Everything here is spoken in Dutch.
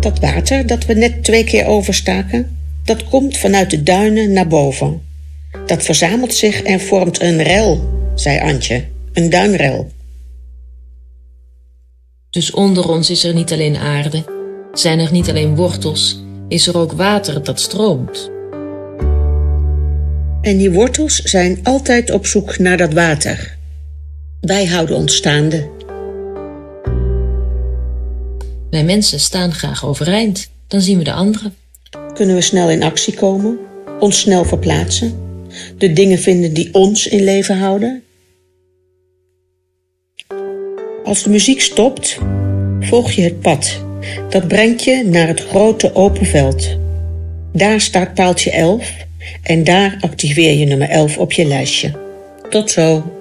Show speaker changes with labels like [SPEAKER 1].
[SPEAKER 1] Dat water dat we net 2 keer overstaken, dat komt vanuit de duinen naar boven. Dat verzamelt zich en vormt een rel, zei Antje, een duinrel.
[SPEAKER 2] Dus onder ons is er niet alleen aarde, zijn er niet alleen wortels, is er ook water dat stroomt.
[SPEAKER 1] En die wortels zijn altijd op zoek naar dat water. Wij houden ons staande.
[SPEAKER 2] Wij mensen staan graag overeind, dan zien we de anderen.
[SPEAKER 1] Kunnen we snel in actie komen, ons snel verplaatsen, de dingen vinden die ons in leven houden? Als de muziek stopt, volg je het pad. Dat brengt je naar het grote open veld. Daar staat paaltje 11 en daar activeer je nummer 11 op je lijstje. Tot zo.